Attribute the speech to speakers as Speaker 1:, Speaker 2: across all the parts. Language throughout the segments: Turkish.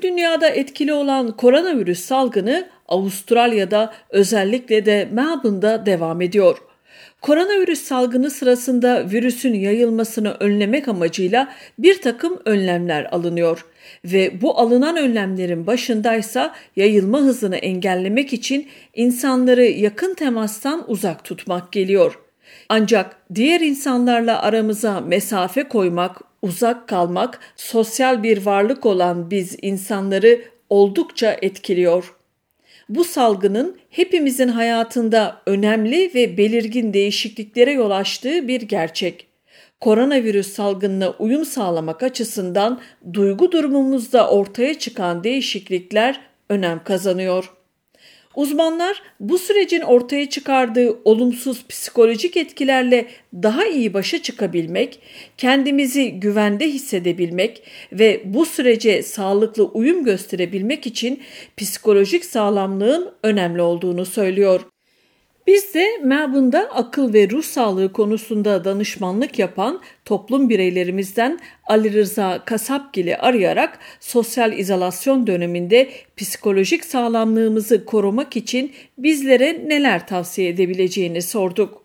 Speaker 1: dünyada etkili olan koronavirüs salgını Avustralya'da özellikle de Melbourne'da devam ediyor. Koronavirüs salgını sırasında virüsün yayılmasını önlemek amacıyla bir takım önlemler alınıyor ve bu alınan önlemlerin başındaysa yayılma hızını engellemek için insanları yakın temastan uzak tutmak geliyor. Ancak diğer insanlarla aramıza mesafe koymak, uzak kalmak, sosyal bir varlık olan biz insanları oldukça etkiliyor. Bu salgının hepimizin hayatında önemli ve belirgin değişikliklere yol açtığı bir gerçek. Koronavirüs salgınına uyum sağlamak açısından duygu durumumuzda ortaya çıkan değişiklikler önem kazanıyor. Uzmanlar bu sürecin ortaya çıkardığı olumsuz psikolojik etkilerle daha iyi başa çıkabilmek, kendimizi güvende hissedebilmek ve bu sürece sağlıklı uyum gösterebilmek için psikolojik sağlamlığın önemli olduğunu söylüyor. Biz de Melbourne'da akıl ve ruh sağlığı konusunda danışmanlık yapan toplum bireylerimizden Ali Rıza Kasapgil'i arayarak sosyal izolasyon döneminde psikolojik sağlamlığımızı korumak için bizlere neler tavsiye edebileceğini sorduk.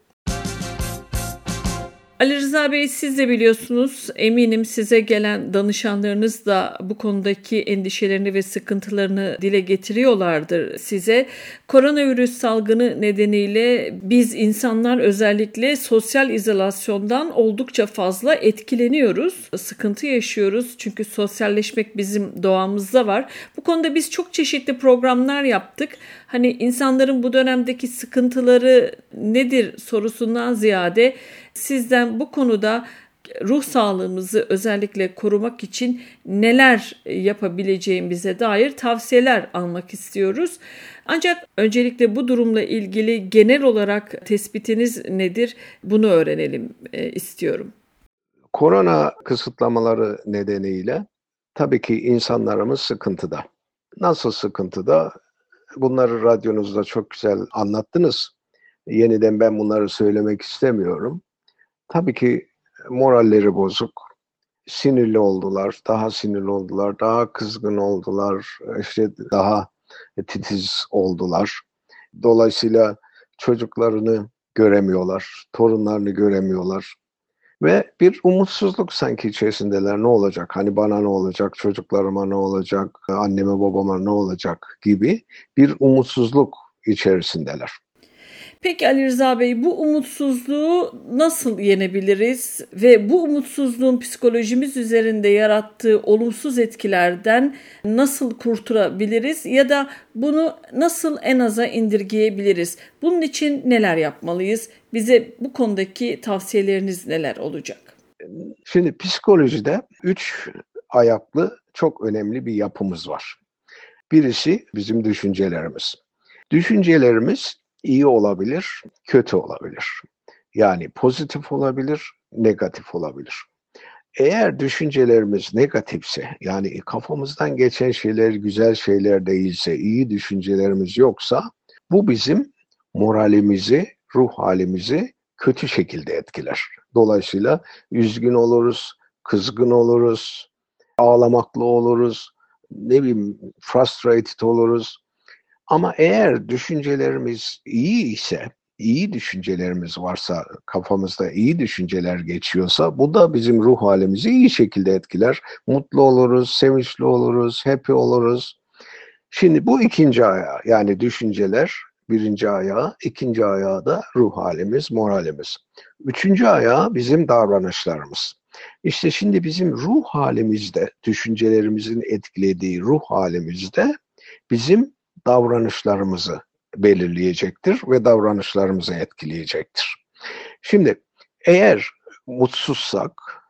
Speaker 1: Ali Rıza Bey, siz de biliyorsunuz, eminim size gelen danışanlarınız da bu konudaki endişelerini ve sıkıntılarını dile getiriyorlardır size. Koronavirüs salgını nedeniyle biz insanlar özellikle sosyal izolasyondan oldukça fazla etkileniyoruz, sıkıntı yaşıyoruz çünkü sosyalleşmek bizim doğamızda var. Bu konuda biz çok çeşitli programlar yaptık. Hani insanların bu dönemdeki sıkıntıları nedir sorusundan ziyade sizden bu konuda ruh sağlığımızı özellikle korumak için neler yapabileceğimize dair tavsiyeler almak istiyoruz. Ancak öncelikle bu durumla ilgili genel olarak tespitiniz nedir? Bunu öğrenelim istiyorum.
Speaker 2: Korona kısıtlamaları nedeniyle tabii ki insanlarımız sıkıntıda. Nasıl sıkıntıda? Bunları radyonuzda çok güzel anlattınız. Yeniden ben bunları söylemek istemiyorum. Tabii ki moralleri bozuk, sinirli oldular, daha sinirli oldular, daha kızgın oldular, işte daha titiz oldular. Dolayısıyla çocuklarını göremiyorlar, torunlarını göremiyorlar. Ve bir umutsuzluk sanki içerisindeler. Ne olacak? Hani bana ne olacak? Çocuklarıma ne olacak? Anneme babama ne olacak? Gibi bir umutsuzluk içerisindeler.
Speaker 1: Peki Ali Rıza Bey, bu umutsuzluğu nasıl yenebiliriz ve bu umutsuzluğun psikolojimiz üzerinde yarattığı olumsuz etkilerden nasıl kurtulabiliriz ya da bunu nasıl en aza indirgeyebiliriz? Bunun için neler yapmalıyız? Bize bu konudaki tavsiyeleriniz neler olacak?
Speaker 2: Şimdi psikolojide 3 ayaklı çok önemli bir yapımız var. Birisi bizim düşüncelerimiz. Düşüncelerimiz iyi olabilir, kötü olabilir. Yani pozitif olabilir, negatif olabilir. Eğer düşüncelerimiz negatifse, yani kafamızdan geçen şeyler güzel şeyler değilse, iyi düşüncelerimiz yoksa, bu bizim moralimizi, ruh halimizi kötü şekilde etkiler. Dolayısıyla üzgün oluruz, kızgın oluruz, ağlamaklı oluruz, frustrated oluruz. Ama eğer düşüncelerimiz iyi ise, iyi düşüncelerimiz varsa, kafamızda iyi düşünceler geçiyorsa, bu da bizim ruh halimizi iyi şekilde etkiler. Mutlu oluruz, sevinçli oluruz, happy oluruz. Şimdi bu ikinci ayağı, yani düşünceler birinci ayağı, ikinci ayağı da ruh halimiz, moralimiz. Üçüncü ayağı bizim davranışlarımız. İşte şimdi bizim ruh halimizde, düşüncelerimizin etkilediği ruh halimizde bizim davranışlarımızı belirleyecektir ve davranışlarımızı etkileyecektir. Şimdi eğer mutsuzsak,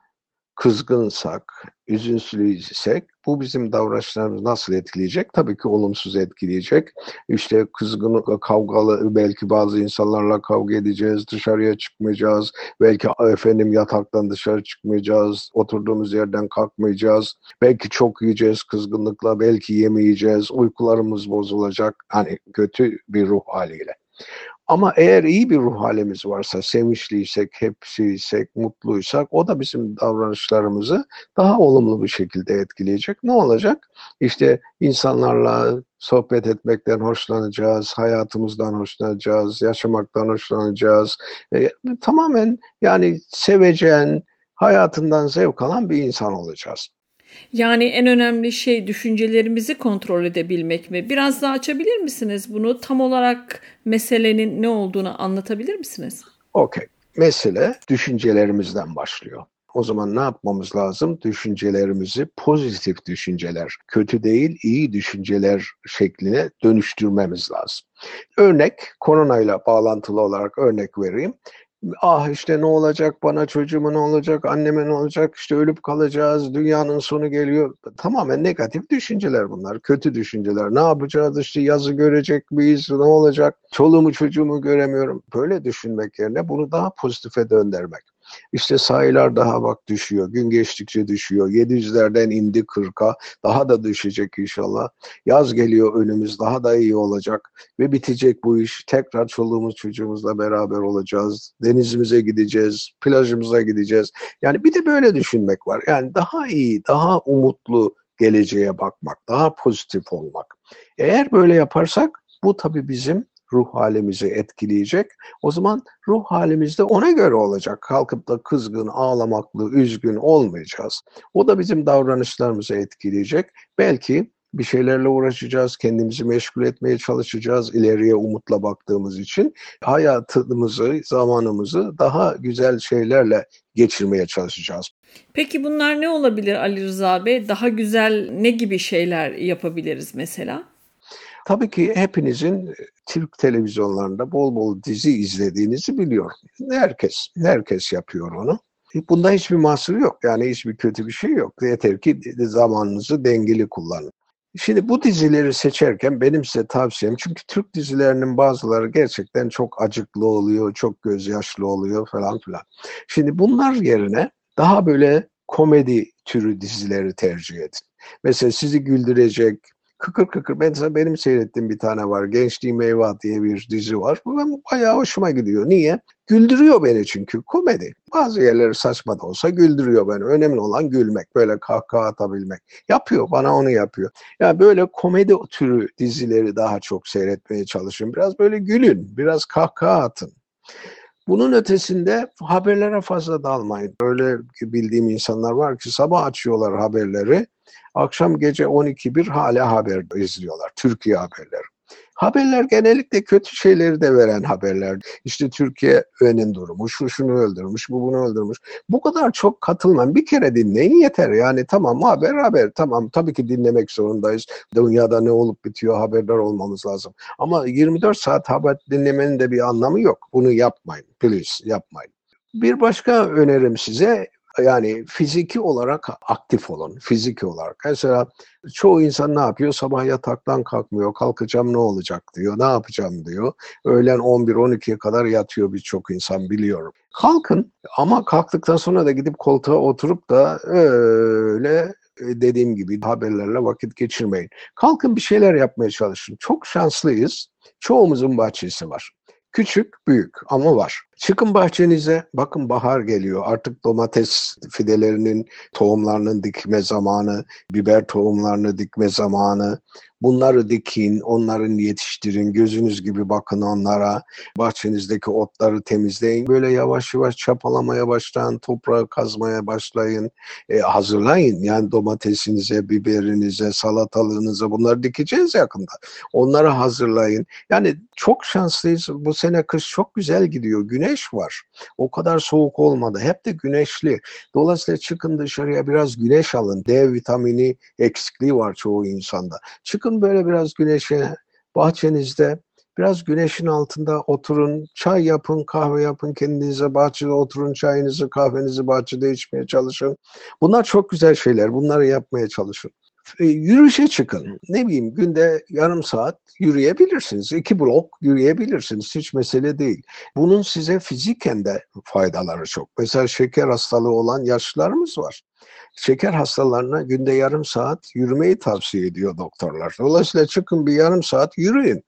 Speaker 2: kızgınsak, üzüntülüysek bu bizim davranışlarımızı nasıl etkileyecek? Tabii ki olumsuz etkileyecek. İşte kızgın, kavgalı, belki bazı insanlarla kavga edeceğiz, dışarıya çıkmayacağız. Belki yataktan dışarı çıkmayacağız, oturduğumuz yerden kalkmayacağız. Belki çok yiyeceğiz kızgınlıkla, belki yemeyeceğiz. Uykularımız bozulacak. Hani kötü bir ruh haliyle. Ama eğer iyi bir ruh halimiz varsa, sevinçliysek, hepsiysek, mutluysak o da bizim davranışlarımızı daha olumlu bir şekilde etkileyecek. Ne olacak? İşte insanlarla sohbet etmekten hoşlanacağız, hayatımızdan hoşlanacağız, yaşamaktan hoşlanacağız. Tamamen yani sevecen, hayatından zevk alan bir insan olacağız.
Speaker 1: Yani en önemli şey düşüncelerimizi kontrol edebilmek mi? Biraz daha açabilir misiniz bunu? Tam olarak meselenin ne olduğunu anlatabilir misiniz?
Speaker 2: Okey. Mesele düşüncelerimizden başlıyor. O zaman ne yapmamız lazım? Düşüncelerimizi pozitif düşünceler, kötü değil iyi düşünceler şekline dönüştürmemiz lazım. Örnek, koronayla bağlantılı olarak örnek vereyim. Ah işte ne olacak bana, çocuğuma ne olacak, anneme ne olacak, işte ölüp kalacağız, dünyanın sonu geliyor. Tamamen negatif düşünceler bunlar, kötü düşünceler. Ne yapacağız, işte yazı görecek miyiz, ne olacak, çoluğumu çocuğumu göremiyorum. Böyle düşünmek yerine bunu daha pozitife döndürmek. İşte sayılar daha bak düşüyor, gün geçtikçe düşüyor. 700'lerden indi 40'a, daha da düşecek inşallah. Yaz geliyor önümüz, daha da iyi olacak ve bitecek bu iş. Tekrar çoluğumuz çocuğumuzla beraber olacağız. Denizimize gideceğiz, plajımıza gideceğiz. Yani bir de böyle düşünmek var. Yani daha iyi, daha umutlu geleceğe bakmak, daha pozitif olmak. Eğer böyle yaparsak bu tabii bizim ruh halimizi etkileyecek. O zaman ruh halimiz de ona göre olacak. Kalkıp da kızgın, ağlamaklı, üzgün olmayacağız. O da bizim davranışlarımızı etkileyecek. Belki bir şeylerle uğraşacağız, kendimizi meşgul etmeye çalışacağız ileriye umutla baktığımız için. Hayatımızı, zamanımızı daha güzel şeylerle geçirmeye çalışacağız.
Speaker 1: Peki bunlar ne olabilir Ali Rıza Bey? Daha güzel ne gibi şeyler yapabiliriz mesela?
Speaker 2: Tabii ki hepinizin Türk televizyonlarında bol bol dizi izlediğinizi biliyorum. Herkes yapıyor onu. Bunda hiçbir mahsur yok. Yani hiçbir kötü bir şey yok. Yeter ki zamanınızı dengeli kullanın. Şimdi bu dizileri seçerken benim size tavsiyem, çünkü Türk dizilerinin bazıları gerçekten çok acıklı oluyor, çok gözyaşlı oluyor falan filan. Şimdi bunlar yerine daha böyle komedi türü dizileri tercih edin. Mesela sizi güldürecek, kıkır kıkır. Mesela benim seyrettiğim bir tane var. Gençliğim Eyvah diye bir dizi var. Bu benim bayağı hoşuma gidiyor. Niye? Güldürüyor beni çünkü. Komedi. Bazı yerleri saçma da olsa güldürüyor beni. Önemli olan gülmek. Böyle kahkaha atabilmek. Yapıyor. Bana onu yapıyor. Yani böyle komedi türü dizileri daha çok seyretmeye çalışın. Biraz böyle gülün. Biraz kahkaha atın. Bunun ötesinde haberlere fazla dalmayın. Öyle bildiğim insanlar var ki sabah açıyorlar haberleri. Akşam gece 12-1 hala haber izliyorlar. Türkiye haberleri. Haberler genellikle kötü şeyleri de veren haberler. İşte Türkiye durmuş, şu şunu öldürmüş, bu bunu öldürmüş. Bu kadar çok katılmayın. Bir kere dinleyin yeter. Yani tamam haber. Tamam tabii ki dinlemek zorundayız. Dünyada ne olup bitiyor haberdar olmamız lazım. Ama 24 saat haber dinlemenin de bir anlamı yok. Bunu yapmayın. Please yapmayın. Bir başka önerim size, yani fiziki olarak aktif olun. Fiziki olarak. Mesela çoğu insan ne yapıyor? Sabah yataktan kalkmıyor. Kalkacağım ne olacak diyor. Ne yapacağım diyor. Öğlen 11-12'ye kadar yatıyor birçok insan biliyorum. Kalkın ama kalktıktan sonra da gidip koltuğa oturup da öyle dediğim gibi haberlerle vakit geçirmeyin. Kalkın bir şeyler yapmaya çalışın. Çok şanslıyız. Çoğumuzun bahçesi var. Küçük, büyük ama var. Çıkın bahçenize, bakın bahar geliyor. Artık domates fidelerinin, tohumlarının dikme zamanı, biber tohumlarını dikme zamanı. Bunları dikin, onları yetiştirin, gözünüz gibi bakın onlara. Bahçenizdeki otları temizleyin. Böyle yavaş yavaş çapalamaya başlayın, toprağı kazmaya başlayın. Hazırlayın yani domatesinize, biberinize, salatalığınıza bunları dikeceğiz yakında. Onları hazırlayın. Yani çok şanslıyız. Bu sene kış çok güzel gidiyor. Güneş var. O kadar soğuk olmadı. Hep de güneşli. Dolayısıyla çıkın dışarıya biraz güneş alın. D vitamini eksikliği var çoğu insanda. Çıkın böyle biraz güneşe, bahçenizde biraz güneşin altında oturun, çay yapın, kahve yapın kendinize, bahçede oturun, çayınızı, kahvenizi bahçede içmeye çalışın. Bunlar çok güzel şeyler. Bunları yapmaya çalışın. Yürüyüşe çıkın. Ne bileyim günde yarım saat yürüyebilirsiniz. 2 blok yürüyebilirsiniz. Hiç mesele değil. Bunun size fiziken de faydaları çok. Mesela şeker hastalığı olan yaşlılarımız var. Şeker hastalarına günde yarım saat yürümeyi tavsiye ediyor doktorlar. Dolayısıyla çıkın bir yarım saat yürüyün.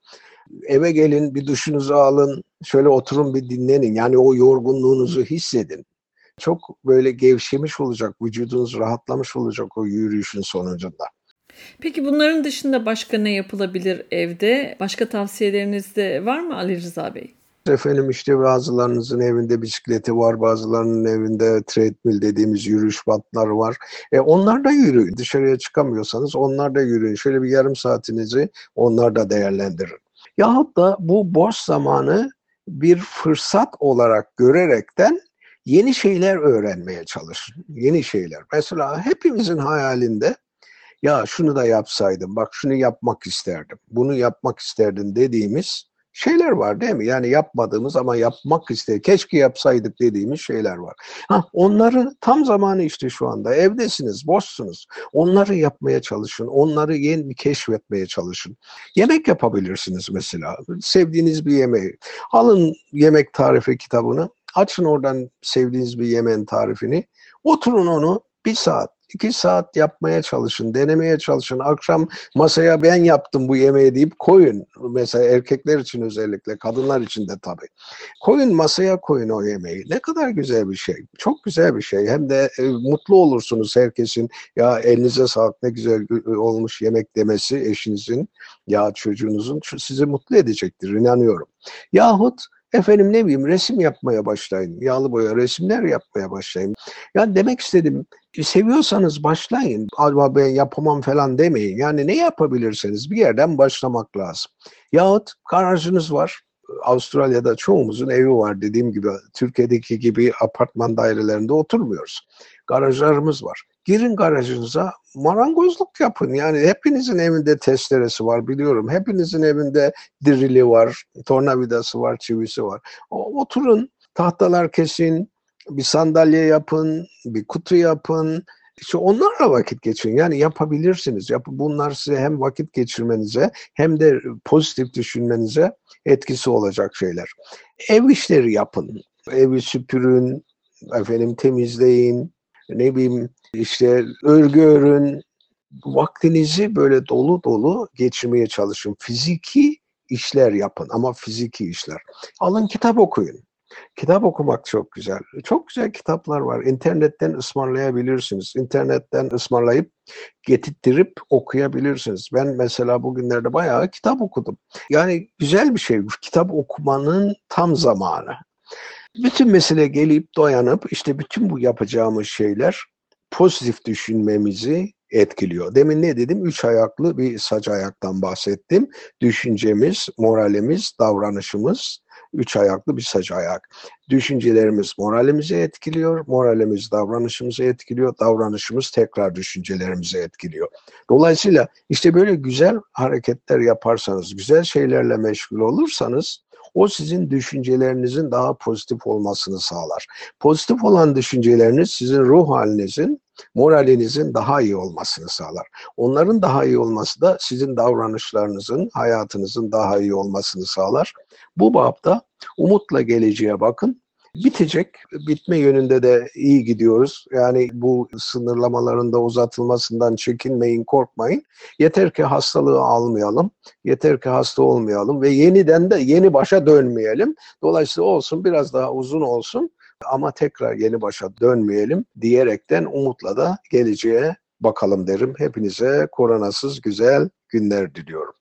Speaker 2: Eve gelin, bir duşunuzu alın, şöyle oturun bir dinlenin. Yani o yorgunluğunuzu hissedin. Çok böyle gevşemiş olacak, vücudunuz rahatlamış olacak o yürüyüşün sonucunda.
Speaker 1: Peki bunların dışında başka ne yapılabilir evde? Başka tavsiyeleriniz de var mı Ali Rıza Bey?
Speaker 2: Efendim işte bazılarınızın evinde bisikleti var, bazılarının evinde treadmill dediğimiz yürüyüş bantları var. Onlar da yürüyün. Dışarıya çıkamıyorsanız onlar da yürüyün. Şöyle bir yarım saatinizi onlar da değerlendirin. Yahut da bu boş zamanı bir fırsat olarak görerekten yeni şeyler öğrenmeye çalışın. Yeni şeyler. Mesela hepimizin hayalinde ya şunu da yapsaydım, bak şunu yapmak isterdim, bunu yapmak isterdim dediğimiz şeyler var değil mi? Yani yapmadığımız ama yapmak keşke yapsaydık dediğimiz şeyler var. Onları tam zamanı işte şu anda. Evdesiniz, boşsunuz. Onları yapmaya çalışın, onları yeni keşfetmeye çalışın. Yemek yapabilirsiniz mesela. Sevdiğiniz bir yemeği. Alın yemek tarifi kitabını, açın oradan sevdiğiniz bir yemeğin tarifini. Oturun onu 1 saat, 2 saat yapmaya çalışın, denemeye çalışın. Akşam masaya ben yaptım bu yemeği deyip koyun. Mesela erkekler için özellikle, kadınlar için de tabii. Koyun masaya koyun o yemeği. Ne kadar güzel bir şey. Çok güzel bir şey. Hem de mutlu olursunuz herkesin. Ya elinize sağlık ne güzel olmuş yemek demesi eşinizin ya çocuğunuzun sizi mutlu edecektir inanıyorum. Yahut efendim ne bileyim resim yapmaya başlayın. Yağlı boya resimler yapmaya başlayın. Yani demek istedim seviyorsanız başlayın. Ama ben yapamam falan demeyin. Yani ne yapabilirseniz bir yerden başlamak lazım. Yahut garajınız var. Avustralya'da çoğumuzun evi var dediğim gibi. Türkiye'deki gibi apartman dairelerinde oturmuyoruz. Garajlarımız var. Girin garajınıza marangozluk yapın. Yani hepinizin evinde testeresi var biliyorum. Hepinizin evinde dirili var, tornavidası var, çivisi var. Oturun, tahtalar kesin, bir sandalye yapın, bir kutu yapın. İşte onlarla vakit geçirin. Yani yapabilirsiniz. Bunlar size hem vakit geçirmenize hem de pozitif düşünmenize etkisi olacak şeyler. Ev işleri yapın. Evi süpürün, efendim temizleyin, ne bileyim işte örgü örün. Vaktinizi böyle dolu dolu geçirmeye çalışın. Fiziki işler yapın ama fiziki işler. Alın kitap okuyun. Kitap okumak çok güzel. Çok güzel kitaplar var. İnternetten ısmarlayabilirsiniz. İnternetten ısmarlayıp getirttirip okuyabilirsiniz. Ben mesela bugünlerde bayağı kitap okudum. Yani güzel bir şey. Kitap okumanın tam zamanı. Bütün mesele gelip dayanıp işte bütün bu yapacağımız şeyler pozitif düşünmemizi etkiliyor. Demin ne dedim? 3 ayaklı bir sac ayaktan bahsettim. Düşüncemiz, moralimiz, davranışımız 3 ayaklı bir sac ayak. Düşüncelerimiz moralimizi etkiliyor, moralimiz davranışımızı etkiliyor, davranışımız tekrar düşüncelerimizi etkiliyor. Dolayısıyla işte böyle güzel hareketler yaparsanız, güzel şeylerle meşgul olursanız o sizin düşüncelerinizin daha pozitif olmasını sağlar. Pozitif olan düşünceleriniz sizin ruh halinizin, moralinizin daha iyi olmasını sağlar. Onların daha iyi olması da sizin davranışlarınızın, hayatınızın daha iyi olmasını sağlar. Bu babda umutla geleceğe bakın. Bitecek, bitme yönünde de iyi gidiyoruz. Yani bu sınırlamaların da uzatılmasından çekinmeyin, korkmayın. Yeter ki hastalığı almayalım, yeter ki hasta olmayalım ve yeniden de yeni başa dönmeyelim. Dolayısıyla olsun biraz daha uzun olsun ama tekrar yeni başa dönmeyelim diyerekten umutla da geleceğe bakalım derim. Hepinize koronasız güzel günler diliyorum.